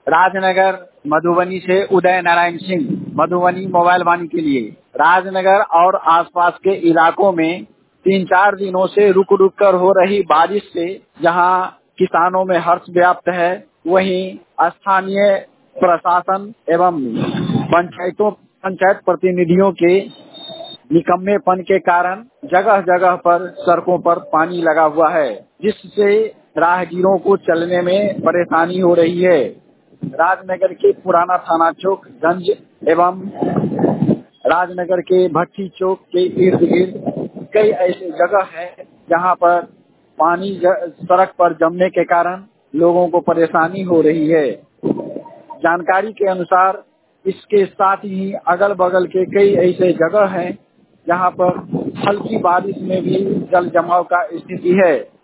राजनगर मधुबनी से उदय नारायण सिंह, मधुबनी मोबाइल वाणी के लिए। राजनगर और आसपास के इलाकों में 3-4 दिनों से रुक रुक कर हो रही बारिश से जहां किसानों में हर्ष व्याप्त है, वहीं स्थानीय प्रशासन एवं पंचायत प्रतिनिधियों के निकम्मेपन के कारण जगह जगह पर सड़कों पर पानी लगा हुआ है, जिससे राहगीरों को चलने में परेशानी हो रही है। राजनगर के पुराना थाना चौक गंज एवं राजनगर के भट्टी चौक के इर्द गिर्द कई ऐसे जगह है जहां पर पानी सड़क पर जमने के कारण लोगों को परेशानी हो रही है। जानकारी के अनुसार इसके साथ ही अगल बगल के कई ऐसे जगह हैं जहां पर हल्की बारिश में भी जल जमाव का स्थिति है।